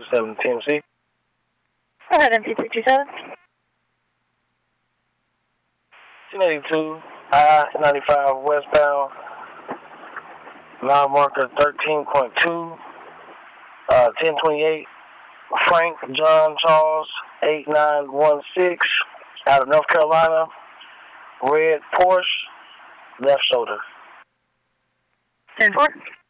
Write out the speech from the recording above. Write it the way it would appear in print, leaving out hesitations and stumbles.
7 TMC. Go ahead, MC327. 1082, I-95 westbound, mile marker 13.2, 1028, Frank John Charles 8916, out of North Carolina, red Porsche, left shoulder. 10-4.